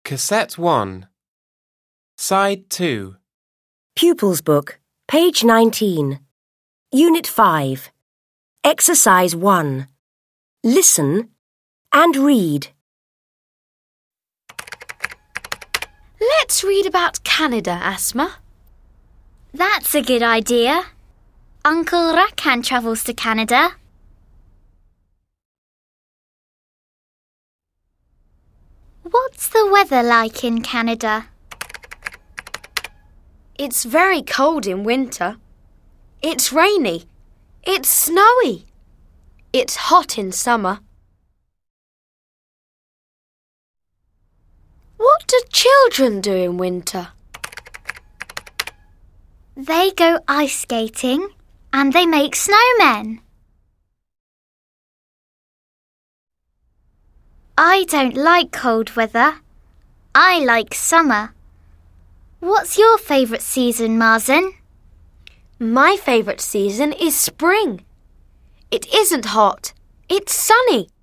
Cassette 1. Side 2. Pupils Book, page 19. Unit 5. Exercise 1. Listen and read. Let's read about Canada, Asma. That's a good idea. Uncle Rakan travels to Canada. What's the weather like in Canada? It's very cold in winter. It's rainy. It's snowy. It's hot in summer. What do children do in winter? They go ice skating and they make snowmen. I don't like cold weather. I like summer. What's your favourite season, Mazen? My favourite season is spring. It isn't hot. It's sunny.